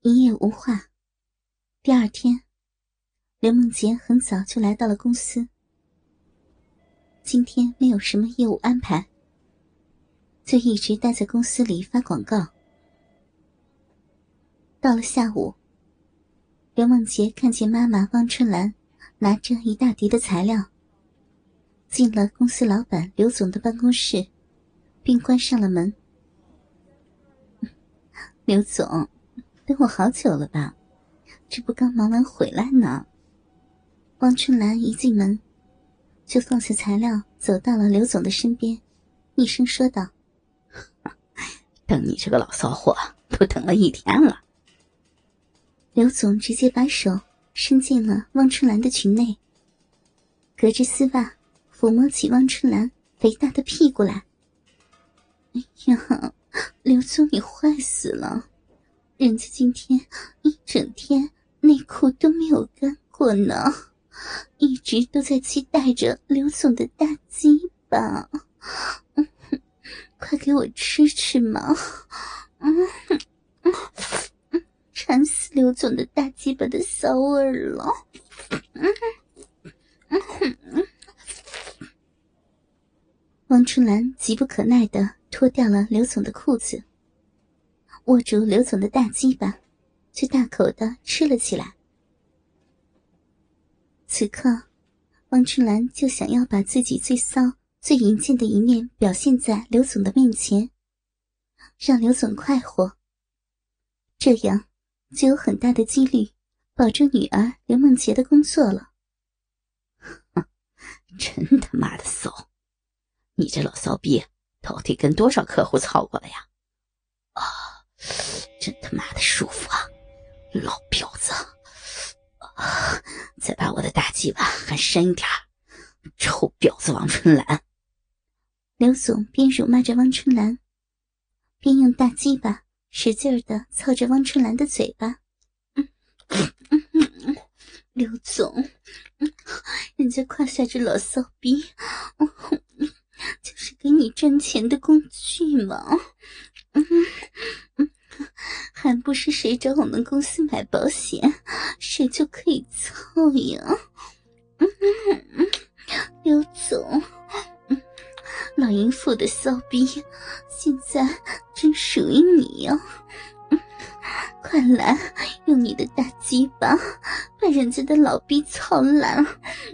一夜无话。第二天，刘梦洁很早就来到了公司。今天没有什么业务安排，就一直待在公司里发广告。到了下午，刘梦洁看见妈妈汪春兰拿着一大叠的材料，进了公司老板刘总的办公室，并关上了门。刘总，等我好久了吧？这不刚忙完回来呢。汪春兰一进门，就放下材料，走到了刘总的身边，一声说道： 等你这个老骚货都等了一天了。 刘总直接把手伸进了汪春兰的裙内，隔着丝袜抚摸起汪春兰肥大的屁股来。哎呀，刘总你坏死了，人家今天一整天内裤都没有干过呢，一直都在期待着刘总的大鸡巴。快给我吃吃嘛。馋死刘总的大鸡巴的骚味儿了。汪春兰急不可耐地脱掉了刘总的裤子，握住刘总的大鸡巴，就大口地吃了起来。此刻，汪春兰就想要把自己最骚最淫贱的一面表现在刘总的面前，让刘总快活，这样就有很大的几率保住女儿刘梦洁的工作了。 真他妈的骚！你这老骚逼到底跟多少客户操过了呀？啊，真他妈的舒服啊，老婊子！啊，再把我的大鸡巴还深一点，臭婊子王春兰！ 刘总边辱骂着汪春兰，边用大鸡巴使劲地操着汪春兰的嘴巴。刘总，人家胯下这老骚逼，就是给你赚钱的工具嘛。还不是谁找我们公司买保险，谁就可以操呀。刘总，老淫妇的骚逼，现在真属于你呀。快来，用你的大鸡巴把人家的老逼操烂，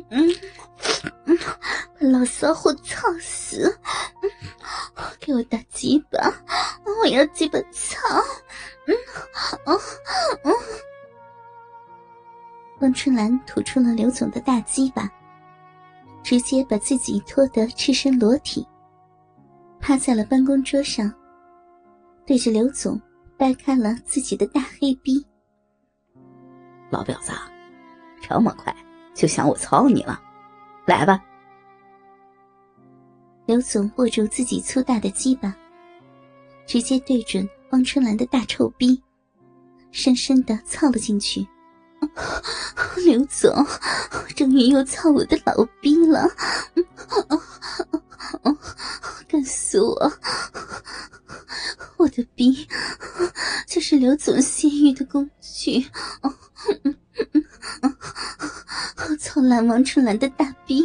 把老骚货操死。给我大鸡巴，我要鸡巴操。汪春兰吐出了刘总的大鸡巴，直接把自己拖得赤身裸体，趴在了办公桌上，对着刘总掰开了自己的大黑逼。 老婊子，这么快就想我操你了？来吧！ 刘总握住自己粗大的鸡巴，直接对准汪春兰的大臭逼，深深地操了进去。刘总，终于又操我的老逼了。干死我！我的逼就是刘总泄欲的工具。操烂王春兰的大逼，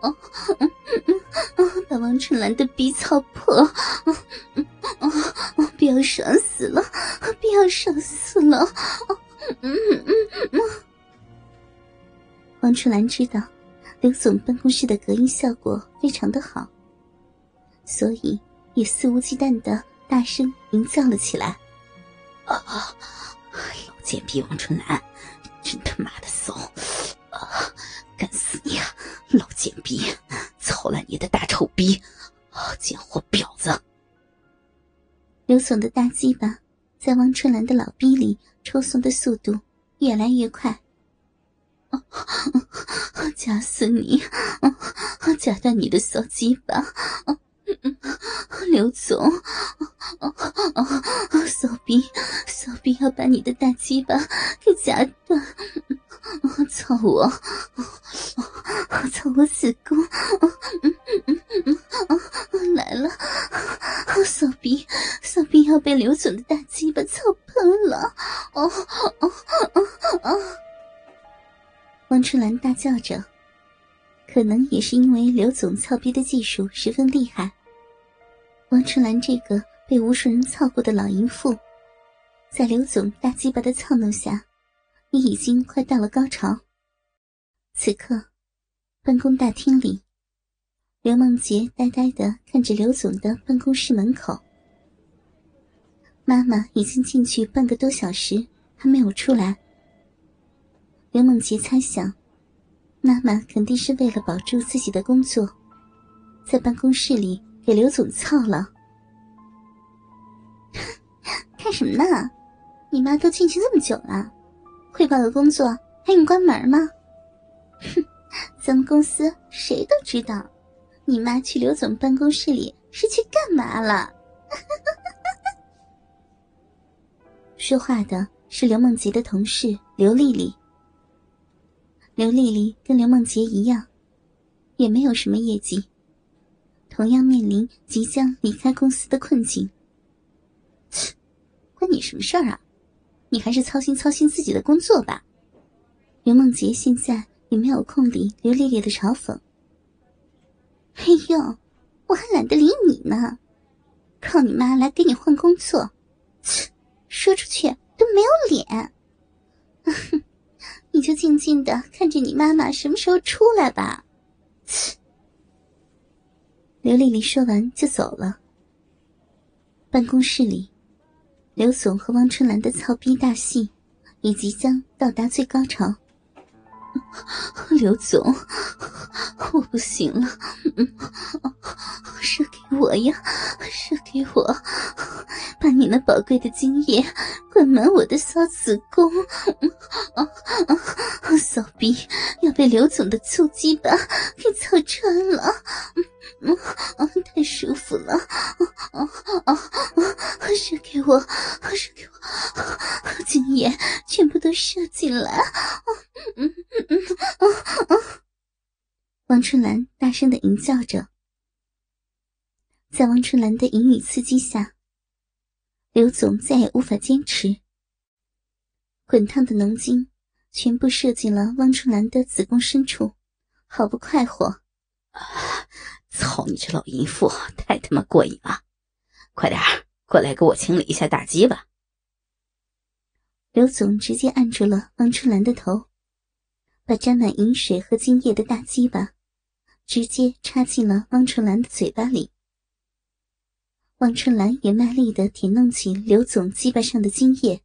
把王春兰的逼操破。不要爽死了，不要爽死了。王春兰知道刘总办公室的隔音效果非常的好，所以也肆无忌惮地大声营造了起来。 老贱逼王春兰，真他妈的骚！干死你啊，老贱逼！操烂你的大臭逼！贱货婊子！ 刘总的大鸡巴在汪春兰的老逼里抽送的速度越来越快。夹死你！夹断你的骚鸡巴！刘总，骚逼要把你的大鸡巴给夹断！操我！操我子宫！来了！骚逼要被刘总的大鸡巴操喷了！ 王春兰大叫着，可能也是因为刘总操逼的技术十分厉害，王春兰这个被无数人操过的老淫妇，在刘总大鸡巴的操弄下，也已经快到了高潮。此刻，办公大厅里，刘梦洁呆呆地看着刘总的办公室门口。妈妈已经进去半个多小时，还没有出来。刘梦洁猜想，妈妈肯定是为了保住自己的工作，在办公室里给刘总操了。看什么呢？你妈都进去这么久了，汇报个工作还用关门吗？哼，咱们公司谁都知道，你妈去刘总办公室里是去干嘛了。说话的是刘梦洁的同事刘丽丽。刘丽丽跟刘梦洁一样，也没有什么业绩，同样面临即将离开公司的困境。切，关你什么事儿啊？你还是操心操心自己的工作吧。刘梦洁现在也没有空理刘丽丽的嘲讽。哎呦，我还懒得理你呢，靠你妈来给你换工作，切，说出去都没有脸。你就静静的看着你妈妈什么时候出来吧。刘丽丽说完就走了。办公室里，刘总和汪春兰的操逼大戏也即将到达最高潮。刘总，我不行了，射给我呀，射给我，把你那宝贵的精液灌满我的骚子宫。骚逼要被刘总的粗鸡巴给操穿了，太舒服了，射给我，射给我，精液全部都射进来。王春兰大声地吟叫着。在王春兰的淫语刺激下，刘总再也无法坚持，滚烫的浓精全部射进了汪春兰的子宫深处，好不快活。 操你这老淫妇，太他妈过瘾了！快点过来给我清理一下大鸡巴。 刘总直接按住了汪春兰的头，把沾满饮水和精液的大鸡巴直接插进了汪春兰的嘴巴里。汪春兰也卖力地舔弄起刘总鸡巴上的精液。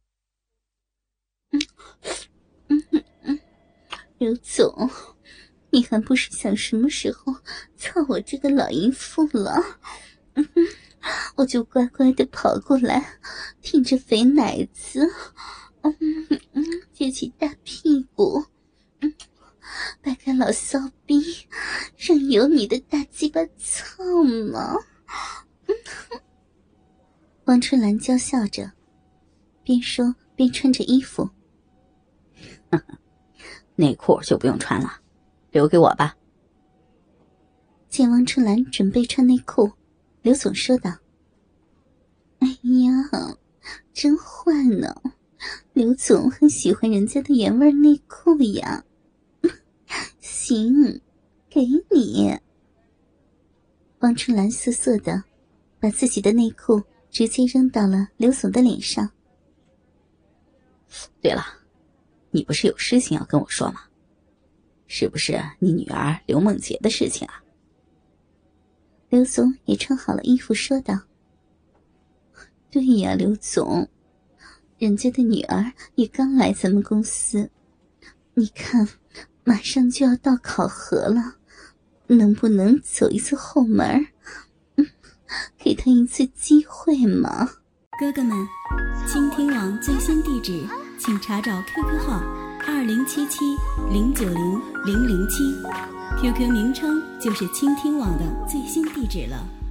刘总，你还不是想什么时候操我这个老淫妇了？我就乖乖地跑过来，挺着肥奶子，撅起大屁股，摆开老骚逼，任由你的大鸡巴操吗？王春兰娇笑着，边说边穿着衣服。 内裤就不用穿了，留给我吧。 见王春兰准备穿内裤，刘总说道：哎呀，真坏呢，刘总很喜欢人家的原味内裤呀。行，给你。王春兰瑟瑟的把自己的内裤直接扔到了刘总的脸上。 对了，你不是有事情要跟我说吗？是不是你女儿刘梦洁的事情啊？ 刘总也穿好了衣服说道：对呀，刘总，人家的女儿也刚来咱们公司，你看马上就要到考核了，能不能走一次后门，给她一次机会嘛？ 哥哥们，倾听网最新地址请查找 QQ 号2077090007，QQ 名称就是倾听网的最新地址了。